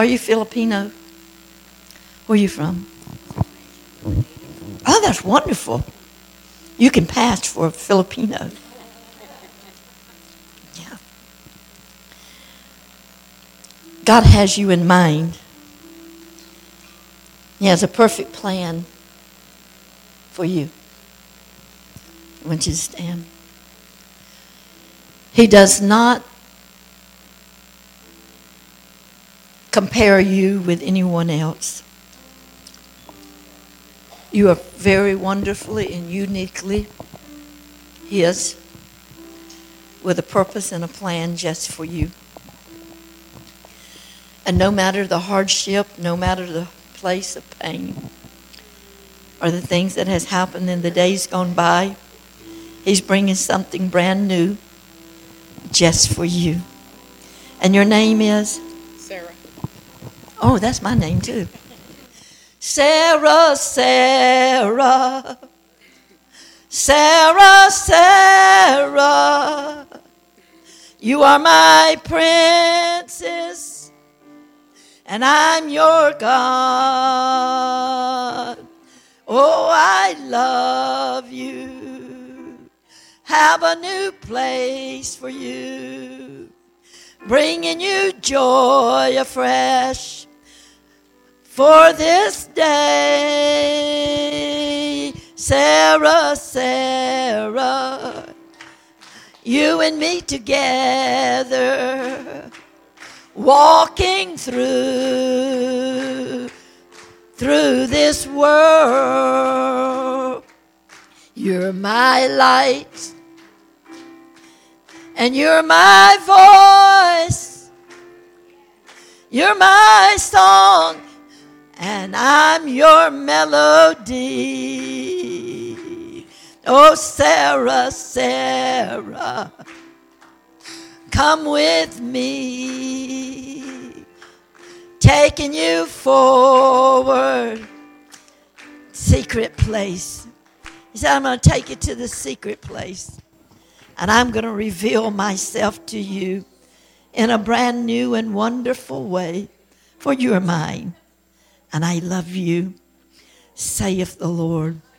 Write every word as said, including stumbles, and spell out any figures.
Are you Filipino? Where are you from? Oh, that's wonderful. You can pass for a Filipino. Yeah. God has you in mind. He has a perfect plan for you. I want you to stand. He does not compare you with anyone else. You are very wonderfully and uniquely His, with a purpose and a plan just for you. And no matter the hardship, no matter the place of pain, or the things that has happened in the days gone by, He's bringing something brand new just for you. And your name is? Sarah. Oh, that's my name too. Sarah, Sarah, Sarah, Sarah, you are my princess, and I'm your God. Oh, I love you. Have a new place for you, bringing you joy afresh for this day. Sarah, Sarah, you and me together, walking through, through this world. You're my light, and you're my voice. You're my song, and I'm your melody. Oh, Sarah, Sarah, come with me, taking you forward. Secret place. He said, I'm going to take you to the secret place, and I'm going to reveal myself to you in a brand new and wonderful way, for you are mine, and I love you, saith the Lord.